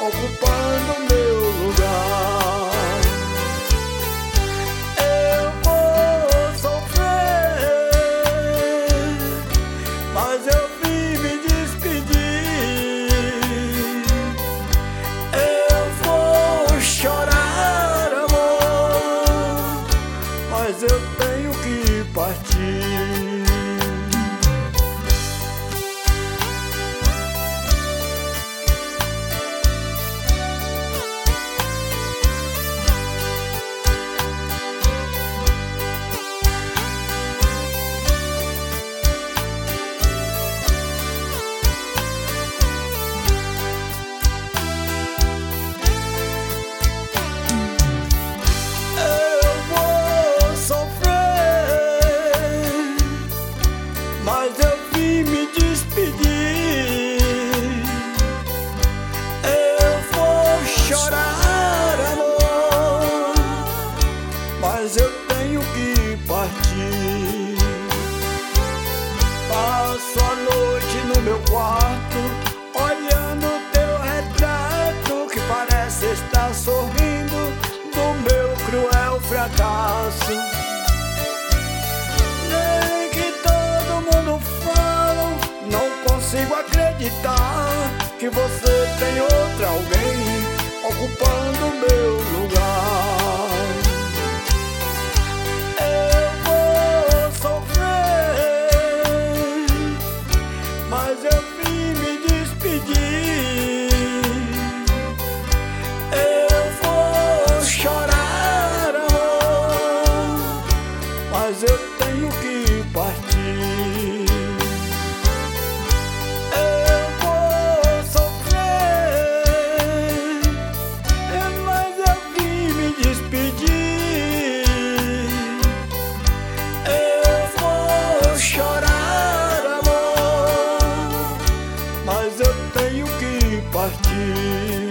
ocupando meu lugar. Eu vou sofrer, mas eu vim me despedir. Eu vou chorar, amor, mas eu tenho que partir. Mas eu vim me despedir. Eu vou chorar, amor, mas eu tenho que partir. Passo a noite no meu quarto, olhando teu retrato, que parece estar sorrindo do meu cruel fracasso. Consigo acreditar que você tem outra alguém ocupando meu lugar. Eu vou sofrer, mas eu vim me despedir. Eu vou chorar, amor, mas eu tenho que partir. Mas eu tenho que partir.